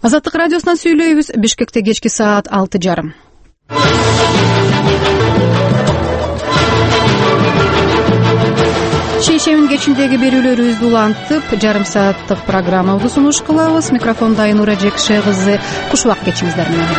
Азаттык радиосунан сүйлөйбүз. Бишкекте кечки саат 6:30. Шейшемин кечиндеги берүүлөрүбүздү улантып, жарым сааттык программабызды сунуш кылабыз. Микрофонда Айнура Жекше кызы. Кушубак кечиңиздер менен.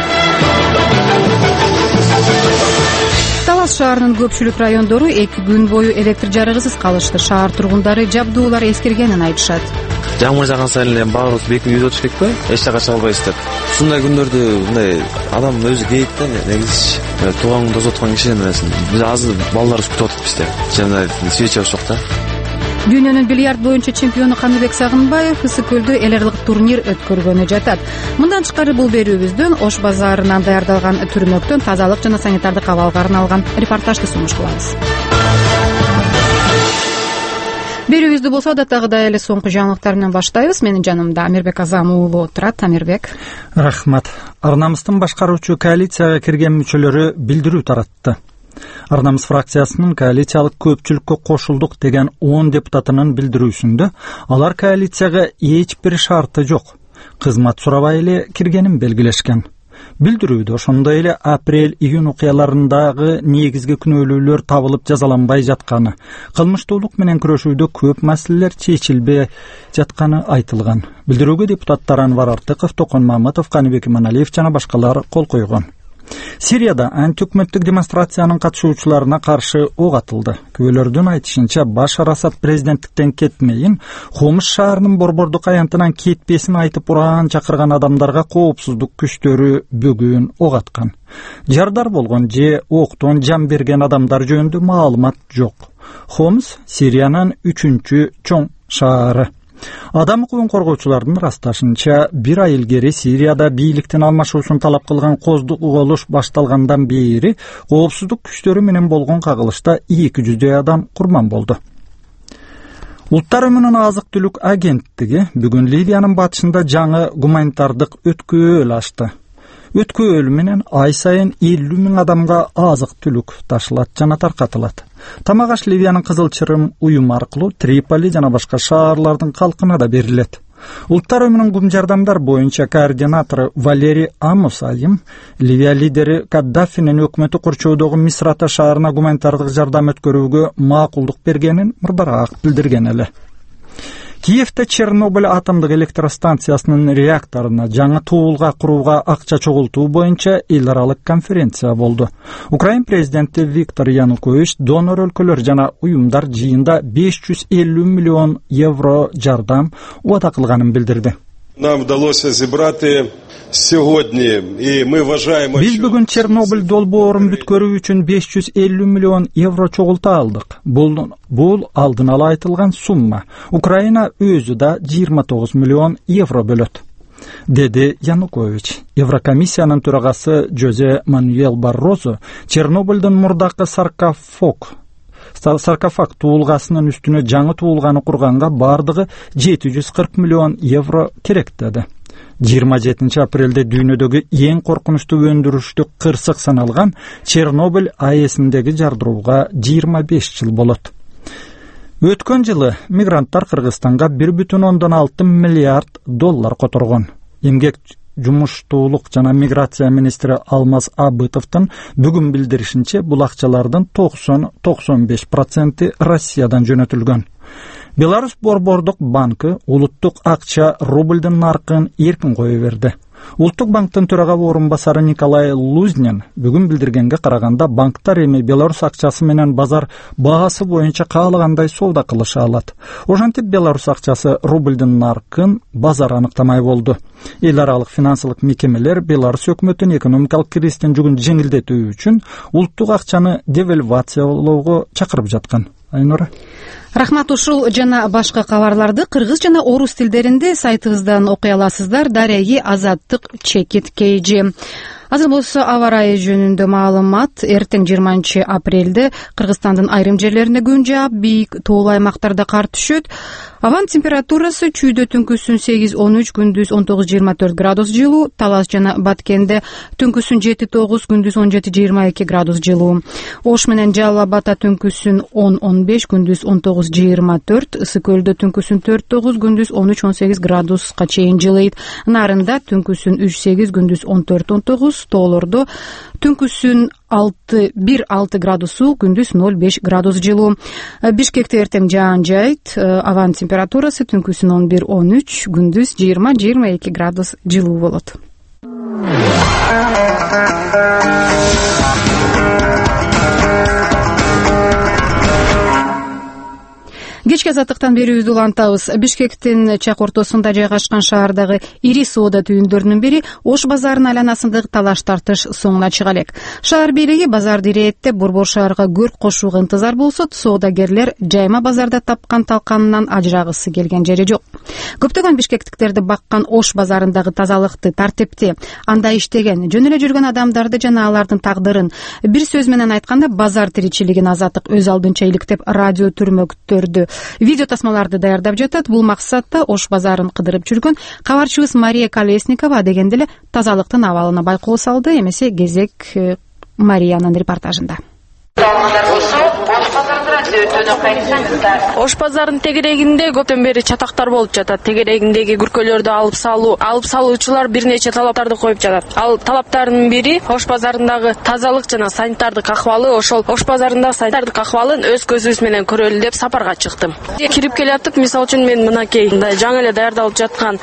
Талас шаарынын көпчүлүк райондору 2 күн бою электр жарыгысыз калышты. Шаар тургундары жабдуулар эскиргенин айтышат. Жамгыр жаган сайын эле баарыбыз бекип үйдө отуруш керек да, эч жака чыга албайбыз деп. Ушундай күндөрдү мындай адам өзү кейт да, негизи тууган күндө отуруп аткан кишинин менен биз азыр балдарыбыз күтүп атат бизде. Жана свечебиз жок да. Дүйнөнүн бильярд боюнча чемпиону Каныбек Сагынбаев Ысык көлдө эл аралык турнир өткөргөнү жатат. Мындан тышкары бул берүүбүздөн Ош базарынан даярдалган түрмөктөн тазалык жана санитардык абалга арналган репортажды сунуш кылабыз. Берүүбүздү болсо адаттагыдай эле соңку жаңылыктар менен баштайбыз. Менин жанымда Амирбек Азам уулу отурат. Амирбек. Рахмат. Арнамыздын башкаруучу коалицияга кирген мүчөлөрү билдирүү таратты. Арнамыз фракциясынын коалициялык көпчүлүккө кошулдук деген 10 депутатынын билдирүүсүндө алар коалицияга эч бир шарты жок, кызмат сурабай эле киргенин белгилешкен. Билдирүүдө ошондой эле апрель-июнь окуяларындагы негизги күнөөлүүлөр табылып жазаланбай жатканы, кылмыштуулук менен күрөшүүдө көп маселелер чечилбей жатканы айтылган. Билдирүүгө депутаттар Анвар Артыков, Токон Мамытов, Каныбек Иманалиев жана башкалар кол койгон. Сирияда антиөкмөттүк демонстрациянын катышуучуларына каршы ок атылды. Күбөлөрдүн айтышынча Башар Асад президенттиктен кетмейин, Хомс шаарынын борбордук аянтынан кетпесин айтып уран чакырган адамдарга коопсуздук күчтөрү бүгүн ок аткан. Жардар болгон же октон жан берген адамдар жөнүндө маалымат жок. Хомс Сириянын 3-чү чоң шаары. Адам укугун коргоочулардын ырасташынча, 1 ай илгери Сирияда бийликтин алмашуусун талап кылган козголуш башталгандан бери коопсуздук күчтөрү менен болгон кагылышта 200 адам курман болду. Улуттар Уюмунун азык-түлүк агенттиги бүгүн Ливиянын батышында жаңы гуманитардык өткөөл ачты. Өткөөл менен ай сайын 50 000 адамга азык-түлүк ташылат жана таркатылат. Тамак аш Ливиянын Кызыл Чырым уюму аркылуу Триполи жана башка шаарлардын калкына да берилет. Улуттар Уюмунун гум жардамдар боюнча координатору Валерий Амусайым Ливия лидери Каддафинин өкмөтү курчоодогу Мисрата шаарына гуманитардык жардам өткөрүүгө макулдук бергенин мурдараак билдирген эле. Киевде Чернобыль атомдук электростанциясынын реакторуна жаңы туулга курууга акча чогултуу боюнча эл аралык конференция болду. Украин президенти Виктор Янукович донор өлкөлөр жана уюмдар жыйында 550 миллион евро жардам убада кылганын билдирди. Нам удалось собрать сегодня, и мы уважаем... Биз бүгүн Чернобыль долбоорун бүткөрүү үчүн 550 миллион евро чогулта алдык. Бул алдын ала айтылган сумма. Украина өзү да 29 миллион евро бөлөт, деди Янукович. Еврокомиссиянын төрагасы Жозе Мануэл Баррозо Чернобыльдын мурдакы саркофаг туулгасынын үстүнө жаңы туулганы курганга бардыгы 740 миллион евро керек деди. 27 апрелде дүйнөдөгү эң коркунучтуу өндүрүштүк кырсык саналган Чернобыль АЭСиндеги жардырууга 25 жыл болот. Өткөн жылы мигранттар Кыргызстанга 1,6 миллиард доллар которгон. Эмгек жумуштуулук жана миграция министри Алмаз Абытовдун бүгүн билдиришинче, бул акчалардын 90-95% Россиядан жөнөтүлгөн. Беларусь борбордук банкы улуттук акча рубльдин наркын эркин кое берди. Улуттук банктын төрагасы орун басары Николай Лузнин бүгүн билдиргенге караганда, банктар эми Беларусь акчасы менен базар баасы боюнча каалагандай соода кылыша алат. Ошентип Беларусь акчасы рубльдин наркын базар аныктамай болду. Эл аралык финансылык мекемелер Беларусь өкмөтүн экономикалык кризистин жүгүн жеңилдетүү үчүн улуттук акчаны девальвациялоого чакырып жаткан. Айнура. Рахмат. Ушул жана башка кабарларды кыргыз жана орус тилдеринде сайтыбыздан окуй аласыздар. Дареги Азаттык чекит KG. Азыр болсо аба ырайы жөнүндө маалымат. Эртең 20 апрелде Кыргызстандын айрым жерлеринде күн жаап, бийик тоолуу аймактарда кар түшөт. Абанын температурасы чүйдө түнкүсүн 8-13, күндүз 19-24 градус жылуу, Талас жана Баткенде түнкүсүн 7-9, күндүз 17-22 градус жылуу. Ош менен Жалал Абадда түнкүсүн 10-15, күндүз 19-24, Ысык көлдө түнкүсүн 4-9, күндүз 13-18 градуска чейин жылыйт. Нарында түнкүсүн 3-8, күндүз 14-19, тоолордо түнкүсүн 1-6 градус суык, күндүз 0-5 градус жылуу. Бишкекте эртең жаан жайт. Абанын температурасы түнкүсүн 11-13, күндүз 20-22 градус жылуу болот. Кечки азаттыктан берүүбүздү улантабыз. Бишкектин чак ортосунда жайгашкан шаардагы ири соода түйүндөрүнүн бири Ош базарынын айланасындагы талаш тартыш соңуна чыга элек. Шаар бийлиги базарды ирэеттеп, борбор шаарга көрк кошууга ынтызар болсо, соодагерлер жайма базарда тапкан талканынан ажырагысы келген жери жок. Көптөгөн бишкектиктерди баккан Ош базарындагы тазалыкты, тартипти, анда иштеген, жөн эле жүргөн адамдарды жана алардын тагдырын, бир сөз менен айтканда, базар тиричилигин Азаттык өз алдынча иликтеп, радио түрмөктөрдү, видео тасмаларды даярдап жатат. Бул максатта Ош базарын кыдырып жүргөн кабарчыбыз Мария Колесникова дегенде эле тазалыктын абалына байкоо салды. Эмесе кезек Мариянын репортажында. Ош базарынын тегерегинде көптөн бери чатактар болуп жатат. Тегерегиндеги күркөлөрдү алып салуучулар бир нече талаптарды коюп жатат. Ал талаптардын бири Ош базарындагы тазалык жана санитардык акыбалы. Ошол Ош базарындагы санитардык акыбалын өз көзүбүз менен көрөлү деп сапарга чыктым. Кирип келатып, мисалы үчүн мен мынакей жаңы эле даярдалып жаткан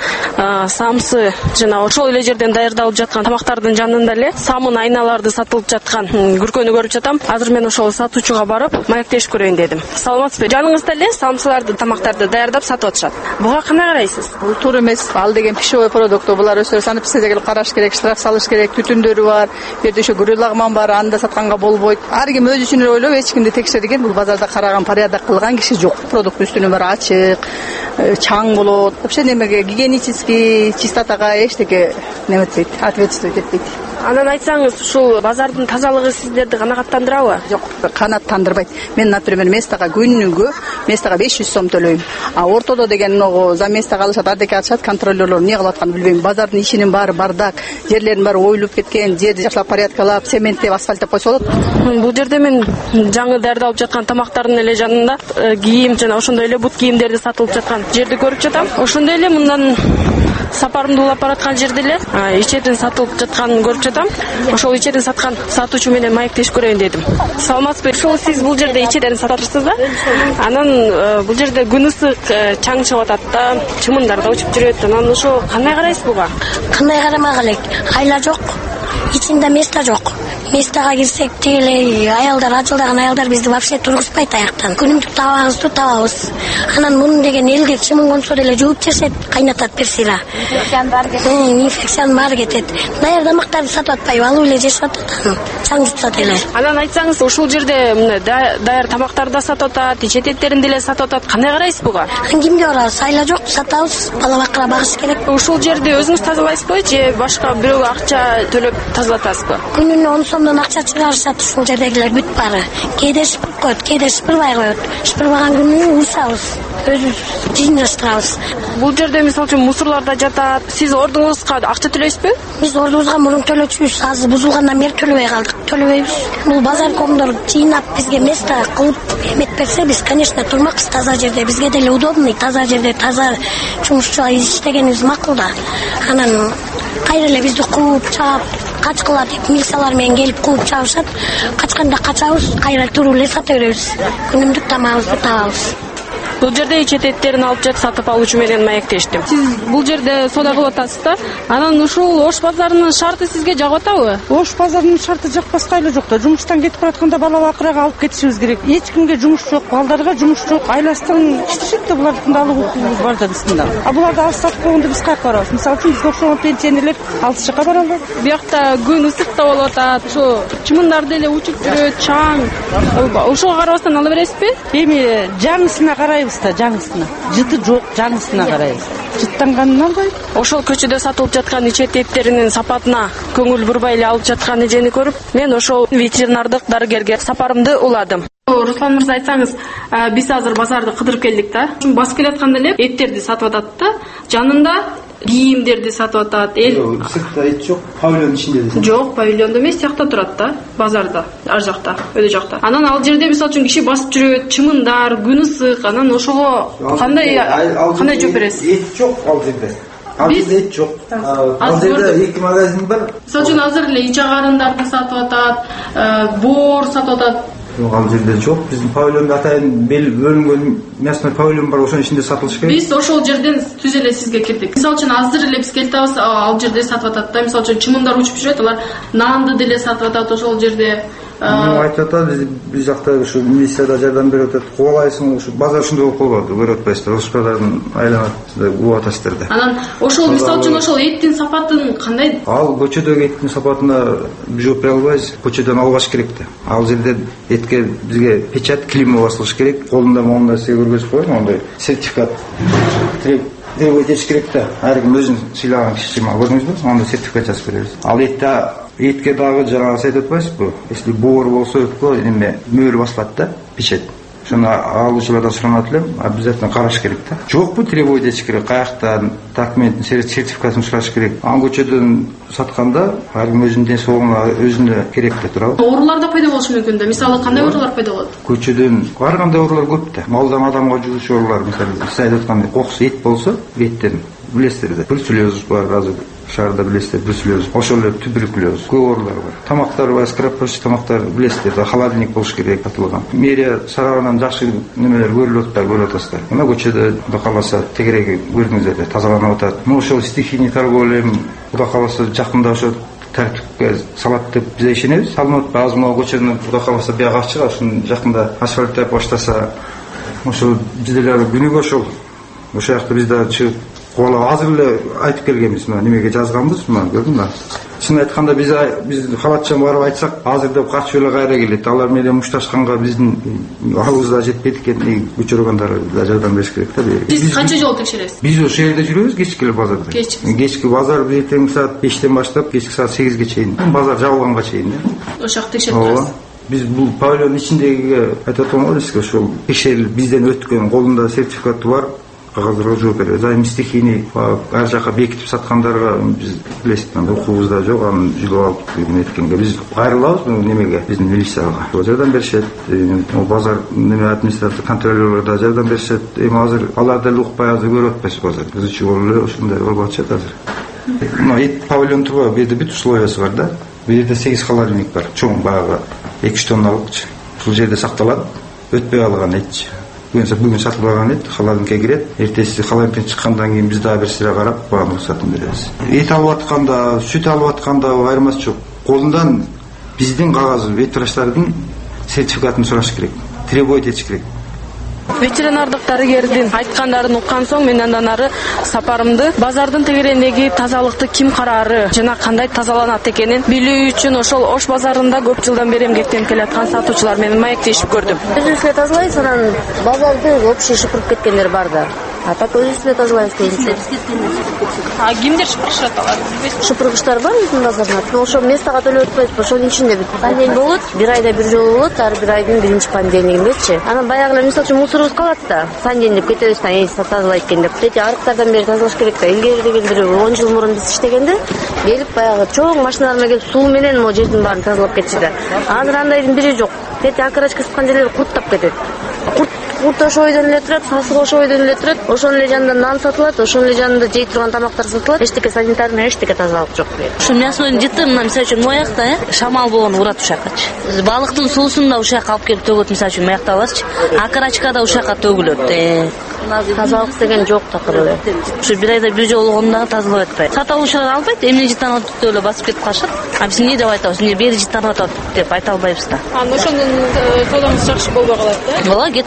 самсы жана ошол эле жерден даярдалып жаткан тамактардын жанында эле самын айналарды сатылып жаткан күркөнү көрүп жатам. Азыр мен ошол сатуучуга барып маектешип көрөйүн дедим. Саламатсызбы? Жаныңызда эле самсыларды, тамактарды даярдап сатып атышат. Буга кандай карайсыз? Бул туура эмес. Ал деген пищевой продукт. Булар өздөрү санэпидге келип караш керек, штраф салыш керек, түтүндөрү бар. Бу жерде ошо гүрү лагман бар, анда сатканга болбойт. Ар ким өзү үчүн ойлоп, эч кимди текшерген, бул базарда караган, порядок кылган киши жок. Продукттун үстүнү баары ачык, чаң болот. Вообще немеге гигиенический чистотага эчтеке неметпейт, ответствовать этпейт. Анан айтсаңыз, ушул базардын тазалыгы сиздерди канааттандырабы? Жок, канааттандырбайт. Мен, например, местага күнүгө местага 500 сом төлөйм. А ортодо деген ого за местага алышат, адеке атышат, контролерлор эмне кылып атканын билбейм. Базардын ишинин баары бардак, жерлердин баары оюлуп кеткен, жерди жакшылап порядкалап, цементтеп, асфальттеп койсо болот. Бул жерде мен жаңы даярдалып жаткан тамактардын эле жанында кийим жана ошондой эле бут кийимдерди сатылып жаткан жерди көрүп жатам. Ошондой эле мындан сапарымды улап бараткан жерде эле ичердин сатылып жатканын көрүп жатам. Ошол ичердин саткан сатуучу менен маектешип көрөйүн дедим. Саламатсызбы? Ошол сиз бул жерде ичердин сатасыз да? Анан бул жерде күн ысык, чаң чыгып атат да, чымындар да учуп жүрөт. Анан ошо кандай карайсыз буга? Кандай карамак элек? Айла жок. Ичинде места жок. Местага кирсек тигилей аялдар, ажылдаган аялдар бизди вообще тургузбайт аяктан. Күнүмдүк табагыбызды табабыз. Анан муну деген элге чымын консо деле жууп жешет, кайнатат бир сыйра. Инфекциянын баары кетет. Даяр тамактарды сатып атпайбы, алып эле жешип атат, чаң жутсат эле. Анан айтсаңыз, ушул жерде даяр тамактарды да сатып атат, ичететтерин деле сатып атат. Кандай карайсыз буга? Кимге барабыз? Айла жок, сатабыз, бала бакыра багыш керек. Ушул жерди өзүңүз тазалайсызбы же башка бирөөгө акча төлөп тазалатасызбы? Күнүнө 10 сомдон акча чыгарышат ушул жердегилер бүт баары. Кээде шыпырып коет, кээде шыпырбай коет. Шыпырбаган күнү уусабыз, өзүбүз жыйнаштырабыз. Бул жерде мисалы үчүн мусорлар да жатат. Сиз ордуңузга акча төлөйсүзбү? Биз ордубузга мурун төлөчүбүз, азыр бузулгандан бери төлөбөй калдык. Төлөбөйбүз. Бул базар комдор жыйнап бизге место кылып эмет берсе, биз, конечно, турмакпыз таза жерде. Бизге деле удобный, таза жерде, таза жумушчу иштегенибиз макул да. Анан кайра эле бизди кууп чаап, качкыла деп милициялар менен келип кууп чабышат. Качканда качабыз, кайра туруп эле сата беребиз. Күнүмдүк тамагыбызды табабыз. Бул жерде ичететтерин алып жатып сатып алуучу менен маектештим. Сиз бул жерде соода кылып атасыз да? Анан ушул Ош базарынын шарты сизге жагып атабы? Ош базарынын шарты жакпаска эле жок да. Жумуштан кетип баратканда бала бакырага алып кетишибиз керек. Эч кимге жумуш жок, балдарга жумуш жок. Айластан иштешет да, булардын да алып укугубуз бар да биздин. А буларды алып сатып койгондо биз каяка барабыз? Мисалы үчүн бизге окшогон пенсионерлер алыс жака бара албайт. Биякта күн ысык да болуп атат. Ошо чымындар деле учуп жүрөт, чаң. Ошого карабастан ала бересизби? Эми жаңысына карайбыз да, жаңысына. Жыты жок, жаңысына карайбыз. Жытта сыяктанганын албайт. Ошол көчөдө сатылып жаткан ичет эттеринин сапатына көңүл бурбай эле алып жаткан эжени көрүп, мен ошол ветеринардык дарыгерге сапарымды уладым. Руслан мырза, айтсаңыз, биз азыр базарды кыдырып келдик да. Басып келатканда эле эттерди сатып атат да, жанында кийимдерди сатып атат. Сыртта эт жок, павильон ичинде десең. Жок, павильондо эмес, тиякта турат да, базарда, ар жакта, өйдө жакта. Анан ал жерде мисалы үчүн киши басып жүрөт, чымындар, күн ысык, анан ошого кандай жооп бересиз? Эт жок ал жерде. Ал жерде эт жок. Ал жерде 2 магазин бар. Мисалы үчүн азыр эле ичагарындарды сатып атат, боор сатып атат. Ал жерде жок. Биздин павильонда атайын бөлүнгөн мясной павильон бар, ошонун ичинде сатылыш керек. Биз ошол жерден түз эле сизге кирдик. Мисалы үчүн азыр эле биз келип атабыз, ал жерде сатып атат да. Мисалы үчүн чымындар учуп жүрөт, алар нанды деле сатып атат ошол жерде. Айтып атат, биз жакта ушу милицияда жардам берип атат. Кубалайсың, ушу базар ушундай болуп калбады, көрүп атпайсыздар. Ош базарын айланасыздар, кубап атасыздар да. Анан ошол мисалы үчүн ошол эттин сапатын кандай? Ал көчөдөгү эттин сапатына жооп бере албайбыз. Көчөдөн албаш керек да. Ал жерде этке бизге печать, клеймо басылыш керек. Колунда моундай нерсе көргөзүп коюш, моундай сертификат требовать этиш керек да. Ар ким өзүн сыйлаган киши көрдүңүзбү? Анда сертификат жазып беребиз. Ал этке дагы жанагы айтып атпайсызбы? Если боор болсо өткө эме мөөр басылат да, печать. Шуну алуучулардан суранат элем, обязательно караш керек да. Жокпу, требовать этиш керек. Каяктан документтин сертификатын сураш керек. Ан көчөдөн сатканда ар ким өзүнүн ден соолугуна өзүнө керек да туурабы? Оорулар да пайда болушу мүмкүн да. Мисалы кандай оорулар пайда болот? Көчөдөн ар кандай оорулар көп да. Малдан адамга жугуучу оорулар, мисалы сиз айтып аткандай кокусу эт болсо, эттен билесиздер да. Бруцеллез бар, азыр шаарда билесиздер, бруцеллез. Ошол эле туберкулез, көп оорулар бар. Тамактар бар, скоропочный тамактар билесиздер да, холодильник болуш керек атылган. Мэрия сарабынан жакшы немелер көрүп атасыздар. Мына көчөдө Кудай кааласа тегереги көрдүңүздөр да, тазаланып атат. Ошол стихийный торговля Кудай кааласа жакында ошо тартипке салат деп биз ишенебиз. Салынып азыр могу көчөнү Кудай кааласа бияга ачыга, ушун жакында асфальттеп баштаса, ошол бизделер күнүгө ошол жакта биз да чыгып кубалап азыр эле айтып келгенбиз. Мына немеге жазганбыз, мына көрдүңбү? Чын айтканда биз халатчан барып айтсак, азыр деп качып эле кайра келет. Алар менен мушташканга биздин алыбызда жетпейт экен. Көчөргөндөр да жардам бериш керек да. Сиз канча жолу текшересиз? Биз ошол жерде жүрөбүз, кечки эле базарда. Кечки базар эртең саат 5тен баштап кечки саат 8ге чейин, базар жабылганга чейин да. Ошол жакта текшерип турасыз. Биз бул павильон ичиндеги айтып аткан сизге ошол текшерилип бизден өткөн, колунда сертификаты бар кагаздарга жооп беребиз. Займ стихийный ар жака бекитип саткандарга биз билесиздер, укугубузда жок, аны жүгүп алып неткенге биз кайрылабыз немеге, биздин милицияга. Жардам беришет, базар неме административ контролёрлор да жардам беришет. Эми азыр алар деле укпай азыр көрүп атпайсыз базар. Кызычуу болуп эле ошондой болуп атышат азыр. Мына эт павильон турбайбы? Бу жерде бүт условиясы бар да. Бу жерде 8 холодильник бар. Чоң баягы 2-3 тонналык. Ушул жерде сакталат. Өтпөй калган эт. Бүгүн сатылган эт холодильникке кирет. Эртеси холодильниктен чыккандан кийин биз дагы бир сыра карап, багы рұқсатын беребиз. Эт алып атканда, сүт алып атканда айырмасы жок. Колундан биздин кагазы, ветврачтардын сертификатын сураш керек. Требовать этиш керек. Ветеринардык дарыгердин айткандарын уккан соң мен андан ары сапарымды базардын тегерегиндеги тазалыкты ким караары жана кандай тазаланат экенин билүү үчүн ошол Ош базарында көп жылдан бери эмгектенип келаткан сатуучулар менен маектешип көрдүм. Өзүбүз эле тазалайбыз, анан базарды общий шыпырып кеткендер бар да. А так өзүбүз эле тазалайбыз көбүнчө. Кимдер шыпырышат аларды билбейсизби? Шыпыргычтар бар биздин базарда. Ошол местага төлөп атпайбыз, ошонун ичинде пандемия болот. Бир айда бир жолу болот, ар бир айдын биринчи пандемиягындечи. Анан баягы эле мисалы үчүн мусорубуз калат да. Санден деп кетебиз да, тазалайт экен деп. Эти арыктардан бери тазалаш керек да. Илгери дегенде 10 жыл мурун биз иштегенде келип баягы чоң машиналар менен келип суу менен могу жердин баарын тазалап кетчү да. Азыр андайдын бири жок. Эти окрачка сыткан жерлер курттап кетет. Курт ошол бойдон эле турат, сасык ошол бойдон эле турат. Ошонун эле жанында нан сатылат, ошонун эле жанында жей турган тамактар сатылат. Эчтеке санитарный, эчтеке тазалык жок. Ушу мясонун жыты мына мисалы үчүн моякта, шамал болгону урат ушакачы. Балыктын суусун да ушакка алып келип төгөт, мисалы үчүн моякта аласызчы. Окрачка да ушакка төгүлөт. Тазалык деген жок такыр. Ушу бир айда бир жолу болгондо тазалап атпайт. Сата алуучулар албайт, эмне жыттанып атып эле басып кетип калышат. А биз эмне деп айтабыз? Эмне бери жыттанып атат деп айта албайбыз да. Ошондон содомуз жакшы болбой калат да. Ооба, кетип калат.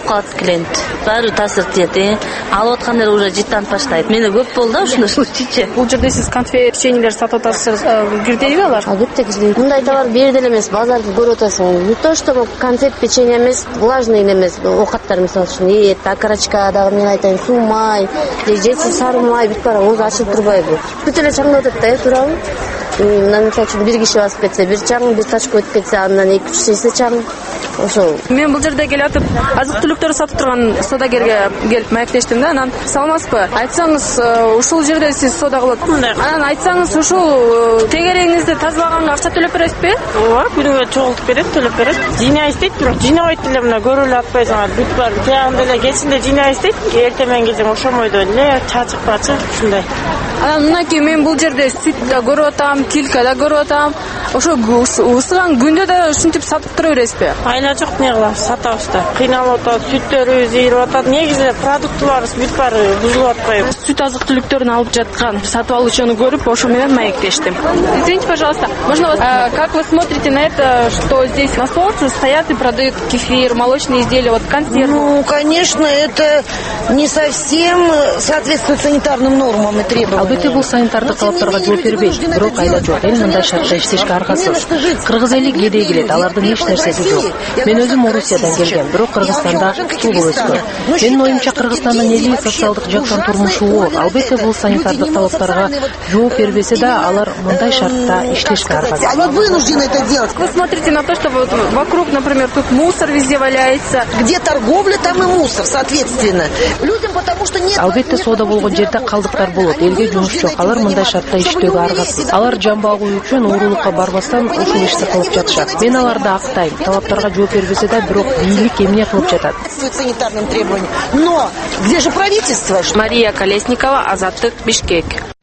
укленет. Баары таасир тиет. Алып аткандар уже жыттанып баштайт. Менде көп болду ушундай случайчи. Бул жерде сиз конфет, печеньелер сатып атасыз, кирдейби алар? Албетте кирдейт. Мындай товар бери деле эмес, базарды көрүп атасың. Не то что конфет, печенье эмес, влажный эмес, оокаттар мисалы үчүн эт, окорочка дагы мен айтайын, суу май, жетип сары май бүт бара өзү ачылып турбайбы. Бүт эле чаңдап атат да, туурабы? Мына мисалы үчүн бир киши басып кетсе, бир чаң, бир тачка өтүп кетсе, андан 2-3 эсе чаң. Ошол. Мен бул жерде келатып, азык-түлүктөр сатып турган содагерге келип маектештим да. Анан саламатсызбы? Айтсаңыз, ушул жерде сиз сода кылып. Анан айтсаңыз, ушул тегереңизди тазалаганга акча төлөп бересизби? Ооба, күнүгө чогултуп берет, төлөп берет. Жыйнай истейт, бирок жыйнабайт эле, мына көрүп эле атпайсыңар. Бүт бар. Тиягында эле кечинде жыйнай истейт, эртең келсең ошомойдо эле чачыкпачы ушундай. Анан мынакей мен бул жерде сүт да көрүп атам, килка да көрүп атам. Ошо ысыган күндө да ушинтип сатып тура бересизби? Айла жок, эмне кылабыз, сатабыз да. Кыйналып атат, сүттөрүбүз ийирип атат. Негизи продуктыларыбыз бүт баары бузулуп атпайбы. Сүт азык-түлүктөрүн алып жаткан сатып алуучуну көрүп, ошо менен маектештим. Извините, пожалуйста, можно вас, как вы смотрите на это, что здесь на солнце стоят и продают кефир, молочные изделия, вот консервы? Ну, конечно, это не совсем соответствует санитарным нормам и требованиям. Албетте бул санитардык талаптарга жооп бербейт. Бирок айла жок, эл мындай шартта иштешке аргасыз. Кыргыз эли кедей келет, алардын эч нерсеси жок. Мен өзүм Орусиядан келгем, бирок Кыргызстанда туулуп өскөм. Менин оюмча Кыргызстандын эли социалдык жактан турмушу оор. Албетте бул санитардык талаптарга жооп бербесе да, алар мындай шартта иштешке аргасыз. Они вынуждены это делать. Вы смотрите на то, что вот вокруг, например, тут мусор везде валяется. Где торговля, там и мусор, соответственно. Людям потому что нет. Албетте соода болгон жерде калдыктар болот. Элге жумуш жок. Алар мындай шартта иштөөгө аргасыз. Алар жан багуу үчүн уурулукка барбастан ушул ишти кылып жатышат. Мен аларды актайм. Талаптарга жооп бербесе да, бирок бийлик эмне кылып жатат? Санитарным требованиям. Но где же правительство? Мария Колесникова, Азаттык, Бишкек.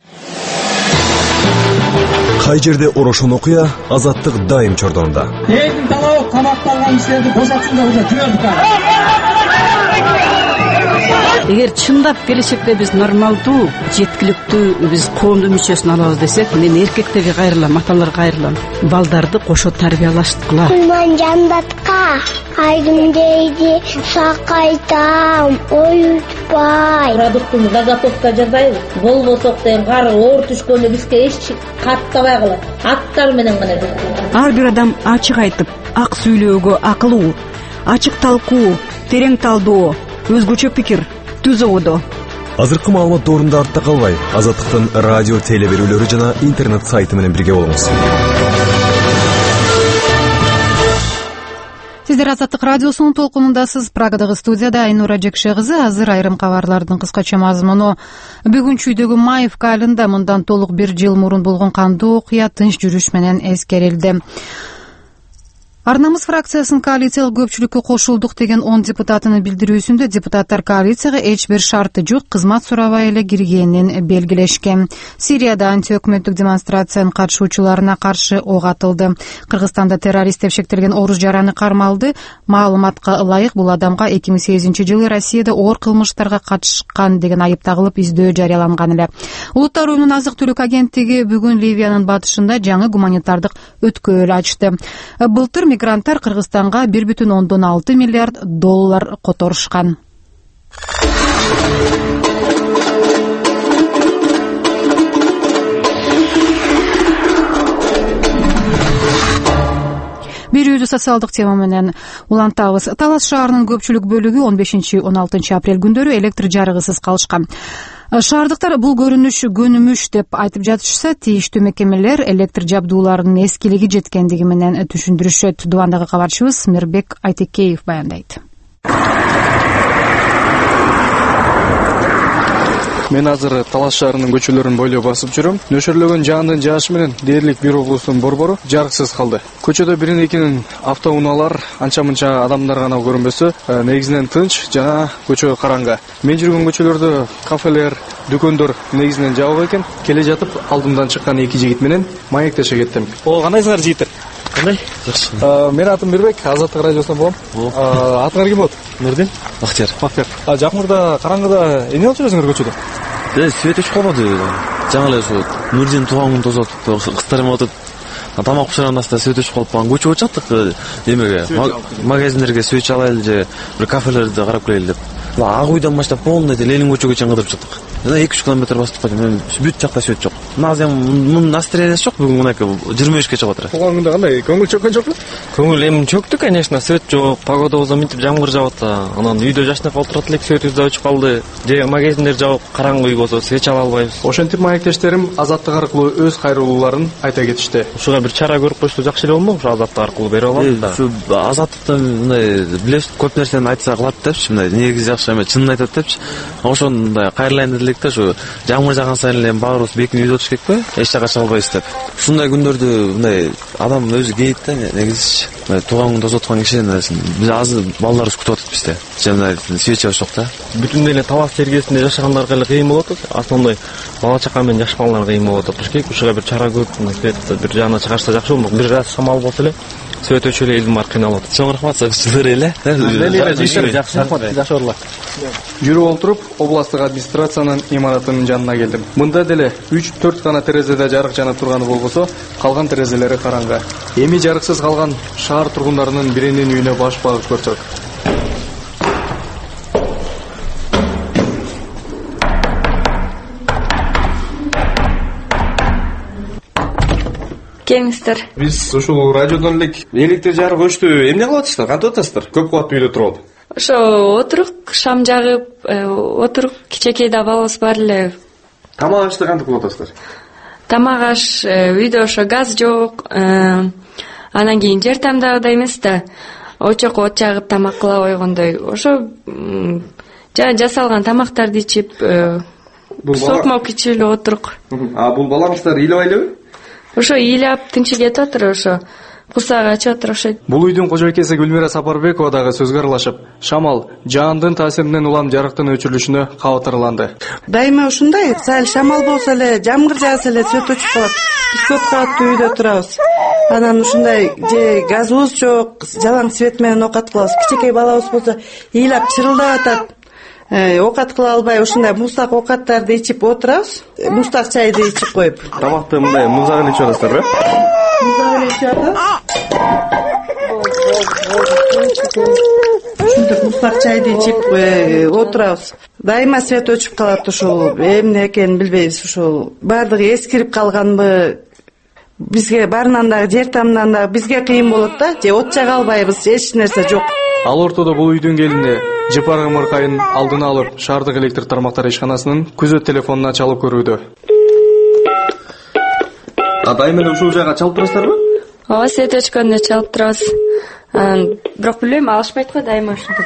Кай жерде орошон окуя, Азаттык дайым чордонунда. Элдин талабы камакталган кишилерди бошотсун деп жүрөбүз. Эгер чындап келечекте биз нормалдуу, жеткиликтүү биз коомдун мүчөсүн алабыз десек, мен эркектерге кайрылам, аталарга кайрылам. Балдарды кошо тарбиялаштыкыла. Кулман жандатка айдым дейди, сакайтам, оютпай. Продуктун заготовка жасайбыз. Болбосок деген кар оор түшкөндө бизге эч каттабай калат. Аттар менен гана. Ар бир адам ачык айтып, ак сүйлөөгө акылуу, ачык талкуу, терең талдоо, өзгөчө пикир түзө одо. Азыркы маалымат доорунда артта калбай, Азаттыктын радио теле берүүлөрү жана интернет сайты менен бирге болуңуз. Сиздер Азаттык радиосунун толкунундасыз. Прагадагы студияда Айнура Жекше кызы. Азыр айрым кабарлардын кыскача мазмуну. Бүгүн Чүйдөгү Маевка айылында мындан толук 1 жыл мурун болгон кандуу окуя тынч жүрүш менен эскерилди. Арнамыз фракциясынын коалициялык көпчүлүккө кошулдук деген 10 депутатынын билдирүүсүндө депутаттар коалицияга эч бир шарты жок, кызмат сурабай эле киргенин белгилешкен. Сирияда антиөкмөттүк демонстрациянын катышуучуларына каршы ок атылды. Кыргызстанда террорист деп шектелген Орус жараны кармалды. Маалыматка ылайык бул адамга 2008-жылы Россияда оор кылмыштарга катышкан деген айып тагылып издөө жарыяланган эле. Улуттар уюмунун азык-түлүк агенттиги бүгүн Ливиянын батышында жаңы гуманитардык өткөл ачты. Былтыр мигранттар Кыргызстанга 1,6 миллиард доллар которушкан. Берүүбүздү социалдык тема менен улантабыз. Талас шаарынын көпчүлүк бөлүгү 15-16 апрель күндөрү электр жарыгысыз калышкан. Шаардыктар бул көнүмүш деп айтып жатышса, тийиштүү мекемелер электр жабдууларынын эскилиги жеткендиги менен түшүндүрүшөт. Дубандагы кабарчыбыз Мирбек Айтекеев баяндайт. Мен азыр Талас шаарынын көчөлөрүн бойлой басып жүрөм. Нөшөрлөгөн жаандын жаашы менен дээрлик бир облустун борбору жарыксыз калды. Көчөдө бирин-экинин автоунаалар, анча-мынча адамдар гана көрүнбөсө, негизинен тынч жана көчө караңгы. Мен жүргөн көчөлөрдө кафелер, дүкөндөр негизинен жабык экен. Келе жатып алдымдан чыккан эки жигит менен маектеше кеттим. Кандайсыңар жигиттер? Кандай? Жакшы. Менин атым Мирбек, Азаттык радиосунан болом. Атыңар ким болот? Нурдин, Бактияр. Бактияр. Жакмырда караңгыда эмне кылып жүрөсүңөр көчөдө? Свет өчүп калбады. Жаңы эле ошо Нурдин тууган күнүн тосуп атып, кыздар эме атып, тамак пышырган астында свет өчүп калып калган. Көчөгө чыктык эмеге, магазиндерге свет чалайлы же бир кафелерди карап келели деп. Ак үйдөн баштап полный Ленин көчөгө чейин кыдырып чыктык. 2-3 километр басып калдым. Мен бүт жакта свет жок. Назым мунун настроениясы жок. Бүгүн мынакей 25-ке чыгып атат. Туулган күндө кандай көңүл чөккөн жокпу? Көңүл эми чөктү, конечно, свет жок. Погода болсо мынтип жамгыр жаап атат. Анан үйдө жашнап отурат элек, светибиз да өчүп калды. Же магазиндер жабык, караңгы үй болсо свет чала албайбыз. Ошентип маектештерим Азаттык аркылуу өз кайрылууларын айта кетишти. Ушуга бир чара көрүп койсо жакшы эле болмок, ушу Азаттык аркылуу берип алам да. Ушу Азаттыктан мындай билесиз, көп нерсени айтса кылат депчи, мындай негизи жакшы эме, чынын айтат депчи. Ошондой кайрылайын делек да, ушу жамгыр жаган сайын эле баарыбыз бекинип үйдө отуруш керек пе? Эч жака чыга албайбыз деп. Ушундай күндөрдү мындай адам өзү кейит да, негизи. Тууган күндө отуруп аткан кишинин нерсин биз азыр балдарыбыз күтүп атат бизде. Жана свечебиз жок да. Бүтүндөй эле талас сергесинде жашагандарга эле кыйын болот. Основной бала чака менен жаш балалар кыйын болот отуруш керек. Ушуга бир чара көрүп, светти бир жагына чыгарса жакшы болмок. Бир раз шамал болсо эле свет өчүп эле элдин баары кыйналып атат. Чоң рахмат сагызчылар эле. Жакшы рахмат, жакшы орлар. Жүрүп олтуруп, областтык администрациянын имаратынын жанына келдим. Мында деле 3-4 гана терезеде жарык жанып турганы болбосо, калган терезелери караңгы. Эми жарыксыз калган шаар тургундарынын биринин үйүнө баш багып көрсөк. Келиңиздер. Биз ушул радиодон электр жарык өчтү. Эмне кылып атасыздар? Кантип атасыздар? Көп кубаттуу үйдө туруп. Ошо отурук, шам жагып, отурук, кичекей да балабыз бар эле. Тамак ашты кантип кылып атасыздар? Тамак аш үйдө ошо газ жок. Анан кийин жер тамдагыдай эмес да. Очок от жагып тамак кыла койгондой. Ошо жасалган тамактарды ичип, сокмок ичип эле отурук. Бул балаңыздар ыйлабайлыбы? Ошо ыйлап тынчы кетип атыр, ошо кусак ачып атыр ошо. Бул үйдүн кожойкеси Гүлмира Сапарбекова дагы сөзгө аралашып, шамал, жаандын таасиринен улам жарыктын өчүрүлүшүнө кабатырланды. Дайыма ушундай, сал шамал болсо эле, жамгыр жааса эле свет өчүп калат. Биз көп кабаттуу үйдө турабыз. Анан ушундай же газыбыз жок, жалаң свет менен оокат кылабыз. Кичекей балабыз болсо ыйлап чырылдап атат. Оокат кыла албай ушундай муздак оокаттарды ичип отурабыз. Муздак чайды ичип коюп. Тамакты мындай муздак эле ичип атасыздарбы? Муздак эле ичип атабыз. Ушинтип муздак чайды ичип отурабыз. Дайыма свет өчүп калат ушул. Эмне экенин билбейбиз ушул. Бардыгы эскирип калганбы? Бизге барынан дагы жер тамдан дагы бизге кыйын болот да. Же от жага албайбыз, эч нерсе жок. Ал ортодо бул үйдүн келини Жыпар Ымыркайын алдын алып шаардык электр тармактары ишканасынын күзөт телефонуна чалып көрүүдө. Дайыма эле ушул жайга чалып турасыздарбы? Ооба, свет өчкөндө чалып турабыз. Бирок билбейм, алышпайт го дайыма ушинтип.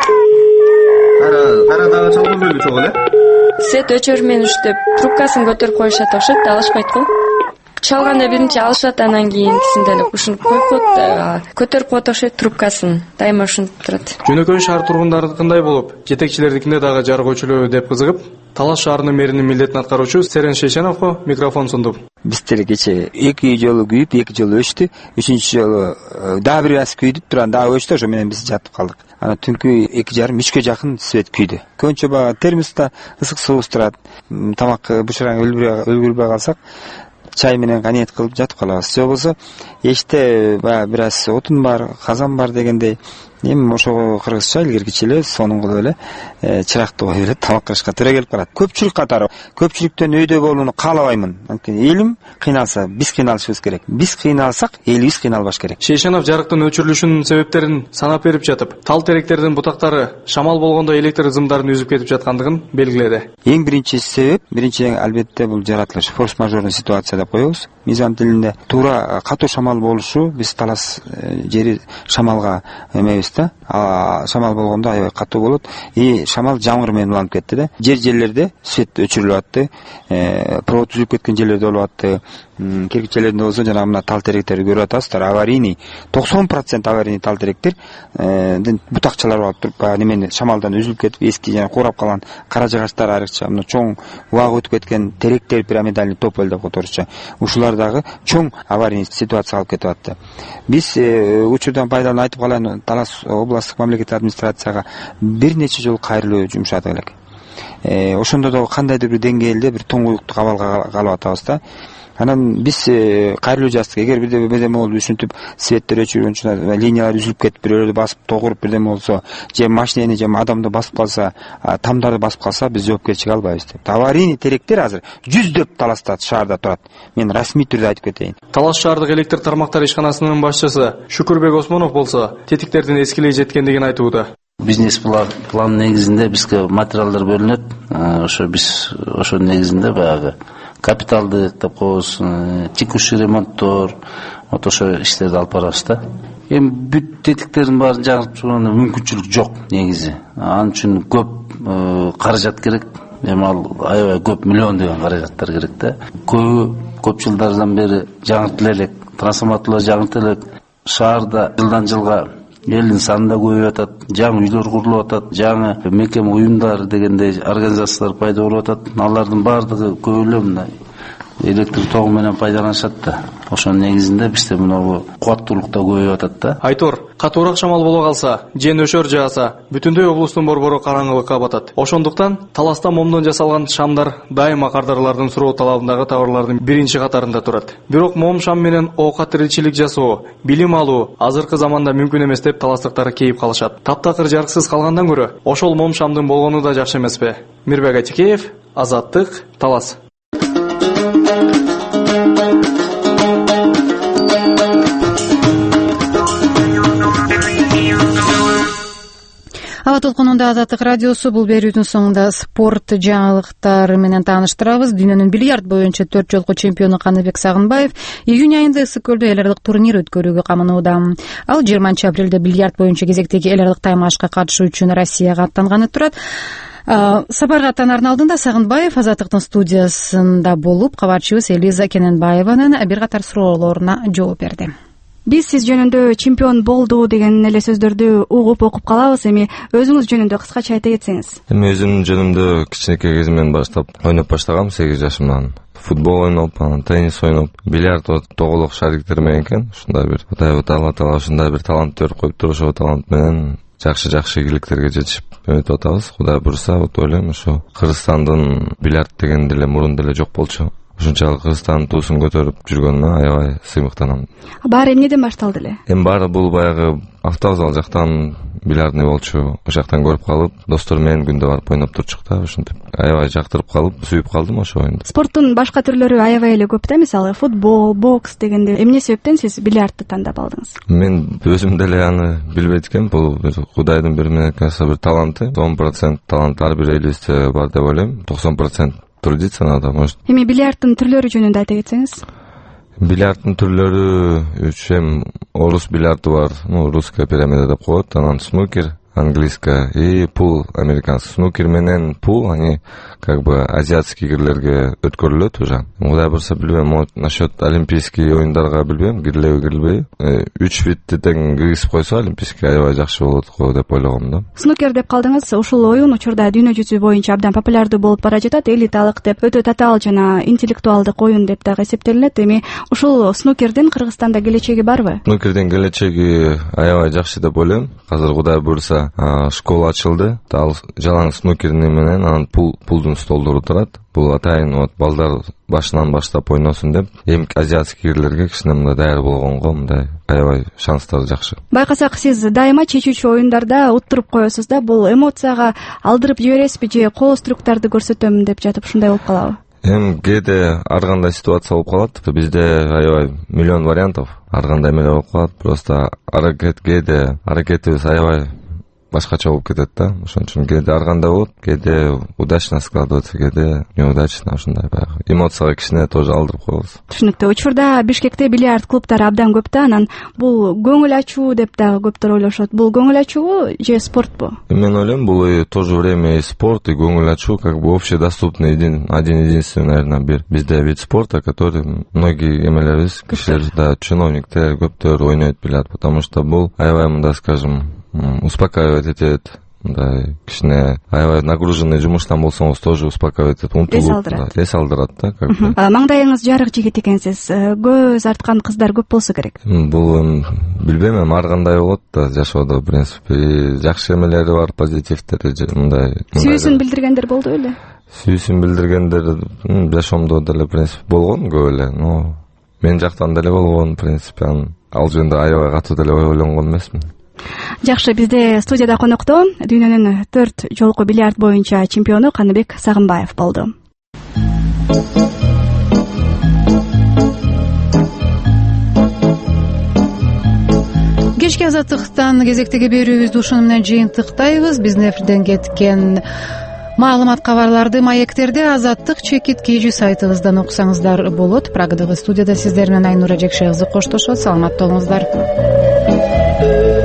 Кара дагы чалып көрбөйбү чогуу эле? Свет өчөр менен уштеп, трубкасын көтөрүп коюшат окшойт, алышпайт го. Чалганда биринчи алышат, анан кийин кисинде эле ушинтип коюп коет, көтөрүп коет окшойт трубкасын. Дайыма ушинтип турат. Жөнөкөй шаар тургундарыныкындай болуп, жетекчилердикинде дагы жарык өчүрүлөбү деп кызыгып, Талас шаарынын мэринин милдетин аткаруучу Серен Шейшеновго микрофон сундум. Биз деле кече 2 жолу күйүп, 2 жолу өчтү. 3-чү жолу дагы бир аз күйдүп туран дагы өчтү, ошо менен биз жатып калдык. Анан түнкү 2,5-3кө жакын свет күйдү. Көбүнчө баягы термоста ысык суубуз турат. Тамак бышыраң үлгүрбөй калсак, чай менен канет кылып жатып калабыз. Же болбосо эште баягы бир аз отун бар, казан бар дегендей. Эми ошого кыргызча илгиркичи эле сонун кылып эле чыракты коюп эле тамак кырышка туура келип калат. Көпчүлүк катары, көпчүлүктөн өйдө болууну каалабаймын. Анткени элим кыйналса, биз кыйналышыбыз керек. Биз кыйналсак, элибиз кыйналбаш керек. Шейшенов жарыктын өчүрүлүшүнүн себептерин санап берип жатып, тал теректердин бутактары шамал болгондо электр ызымдарын үзүп кетип жаткандыгын белгиледи. Эң биринчи себеп, албетте бул жаратылыш, форс-мажорный ситуация деп коебуз. Мизан тилинде туура катуу шамал болушу, биз Талас жери шамалга эмебиз да. Шамал болгондо аябай катуу болот. Шамал жамгыр менен уланып кетти да. Жерлерде свет өчүрүлүп атты. Провод үзүлүп кеткен жерлерде болуп атты. Киргичелеринде болсо жана мына тал теректерди көрүп атасыздар. Аварийный 90% аварийный тал теректер бутакчалар болуп туруп, баягы немени шамалдан үзүлүп кетип, эски жана курап калган кара жыгачтар, айрыкча мына чоң убак өтүп кеткен теректер, пирамидальный тополь деп которчу. Ушулар дагы чоң аварийный ситуация алып кетип атты. Биз учурдан пайдаланып айтып калайын, Талас областтык мамлекеттик администрацияга бир нече жолу кайрылуу жумшадык элек. Ошондо да кандайдыр бир деңгээлде бир тоңуюктук абалга калып атабыз да. Анан биз кайрылуу жаздык. Эгер бирдеме болуп ушинтип светтер өчүргөн үчүн линиялар үзүлүп кетип бирөөлөрдү басып тогуруп бирдеме болсо, же машинени же адамды басып калса, тамдарды басып калса, биз жоопкерчилик албайбыз деп. Аварийный теректер азыр жүздөп таласта шаарда турат. Мен расмий түрдө айтып кетейин. Талас шаардык электр тармактары ишканасынын башчысы Шүкүрбек Осмонов болсо, тетиктердин эскилей жеткендигин айтууда. Бизнес план негизинде бизге материалдар бөлүнөт. Ошо биз ошо негизинде баягы капиталды деп коебуз, текущий ремонттор, ошо иштерди алып барабыз да. Эми бүт тетиктердин баарын жаңыртып чыгууга мүмкүнчүлүк жок негизи. Ал үчүн көп каражат керек. Эми ал аябай көп миллиондогон каражаттар керек да. Көп жылдардан бери жаңыртыла элек, трансформаторлор жаңыртыла элек. Шаарда жылдан жылга элдин саны да көбөйүп атат, жаңы үйлөр курулуп атат, жаңы мекеме уюмдар дегендей организациялар пайда болуп атат. Алардын баардыгы көбүйлөп мына электр тогу менен пайдаланышат да. Ошонун негизинде бизде мына кубаттуулук да көбөйүп атат да. Айтор, катуураак шамал боло калса, же нөшөр жааса, бүтүндөй облустун борбору караңгылыкка батат. Ошондуктан таласта момдон жасалган шамдар дайыма кардарлардын суроо талабындагы товарлардын биринчи катарында турат. Бирок мом шам менен оокат тиричилик жасоо, билим алуу азыркы заманда мүмкүн эмес деп таластыктар кейип калышат. Таптакыр жарыксыз калгандан көрө, ошол мом шамдын болгону да жакшы эмеспи? Мирбек Атикеев, Азаттык, Талас. Аба толкунунда Азаттык радиосу. Бул берүүнүн соңунда спорт жаңылыктары менен тааныштырабыз. Дүйнөнүн бильярд боюнча 4 жолку чемпиону Каныбек Сагынбаев июнь айында ысык көлдө эл аралык турнир өткөрүүгө камынууда. Ал 20-апрелде бильярд боюнча кезектеги эл аралык таймашка катышуу үчүн Россияга аттанганы турат. Сапарга аттанаардын алдында Сагынбаев Азаттыктын студиясында болуп, кабарчыбыз Элиза Кененбаеванын бир катар суроолоруна жооп берди. Биз сиз жөнүндө чемпион болду деген эле сөздөрдү угуп окуп калабыз. Эми өзүңүз жөнүндө кыскача айта кетсеңиз. Эми өзүм жөнүмдө кичинекей кезимден баштап ойноп баштагам, 8 жашымдан. Футбол ойноп, теннис ойноп, бильярд тоголок шариктер менен экен. Ушундай бир Алла таала ушундай бир талант берип коюптур. Ошол талант менен жакшы ийгиликтерге жетишип өтүп атабыз. Кудай буйруса, ойлойм ошо Кыргызстандын бильярд деген деле мурун деле жок болчу. Ушунчалык Кыргызстандын туусун көтөрүп жүргөнүнө аябай сыймыктанам. Баары эмнеден башталды эле? Эми баары бул баягы автовокзал жактан бильярдный болчу. Ошол жактан көрүп калып, достор менен күндө барып ойноп турчук да. Ушинтип аябай жактырып калып, сүйүп калдым ошол оюнду. Спорттун башка түрлөрү аябай эле көп да, мисалы футбол, бокс дегенде. Эмне себептен сиз бильярдты тандап алдыңыз? Мен өзүм деле аны билбейт экенмин. Бул Кудайдын бир менен таланты. 10% талант ар бир элибизде бар деп ойлойм. 90% трудиться надо, может. Эми бильярдтын түрлөрү жөнүндө айта кетсеңиз. Бильярдтын түрлөрү үчүм орус бильярды бар, русская пирамида деп коет, анан снукер, английская и пул американский. Снукер менен пул они как бы азиатский кирлерге өткөрүлөт уже. Кудай буйруса билбейм, насчет олимпийский оюндарга билбейм, кирилеби. 3 фитти тең киргизип койсо олимпийский аябай жакшы болот го деп ойлогом да. Снукер деп калдыңыз, ушул оюн учурда дүйнө жүзү боюнча абдан популярдуу болуп бара жатат, элиталык деп, өтө татаал жана интеллектуалдык оюн деп дагы эсептелинет. Эми ушул снукердин Кыргызстанда келечеги барбы? Снукердин келечеги аябай жакшы деп ойлойм. Азыр Кудай буйруса школа ачылды. Ал жалаң снукерни менен анан пулдун столдору турат. Бул атайын балдар башынан баштап ойносун деп, эми азиатский кирлерге кичине мындай даяр болгонго мындай аябай шанстар жакшы. Байкасак, сиз дайыма чечүүчү оюндарда уттуруп коесуз да, бул эмоцияга алдырып жибересизби же кооз трюктарды көрсөтөм деп жатып ушундай болуп калабы? Эми кээде ар кандай ситуация болуп калат. Бизде аябай миллион вариантов, ар кандай эмелер болуп калат. Просто аракетибиз аябай башкача болуп кетет да. Ошон үчүн кээде ар кандай болот, кээде удачно складывается, кээде неудачно, ушундай баягы эмоцияга кичине тоже алдырып коебуз. Түшүнүктүү. Учурда Бишкекте бильярд клубтары абдан көп да, анан бул көңүл ачуу деп дагы көптөр ойлошот. Бул көңүл ачуубу же спортпу? Мен ойлойм, бул и в то же время и спорт, и көңүл ачуу, как бы общедоступный один единственный, наверное, бир бизде вид спорта, который многие эмелерибиз, кишилер, да, чиновниктер көптөр ойнойт бильярд, потому что бул аябай мындай, скажем, успокаивать этет, мындай кичине аябай нагруженный жумуштан болсоңуз тоже успокаивать этип умтулуп эс алдырат да. Маңдайыңыз жарык жигит экенсиз, көз арткан кыздар көп болсо керек. Бул билбейм, эми ар кандай болот да жашоодо, в принципе жакшы эмелери бар, позитивдери, мындай сүйүүсүн билдиргендер болду беле? Сүйүүсүн билдиргендер жашоомдо деле в принципе болгон көп эле, но мен жактан деле болгон, в принципе ал жөнүндө аябай катуу деле ойлонгон эмесмин. Жакшы, бизде студияда конокто дүйнөнүн 4 жолку бильярд боюнча чемпиону Каныбек Сагынбаев болду. Кечки азаттыктан кезектеги берүүбүздү ушуну менен жыйынтыктайбыз. Биздин эфирден кеткен маалымат кабарларды маектерде Азаттык чекит KG сайтыбыздан окусаңыздар болот. Прагадагы студияда сиздер менен Айнура Жекше кызы коштошот. Саламатта болуңуздар.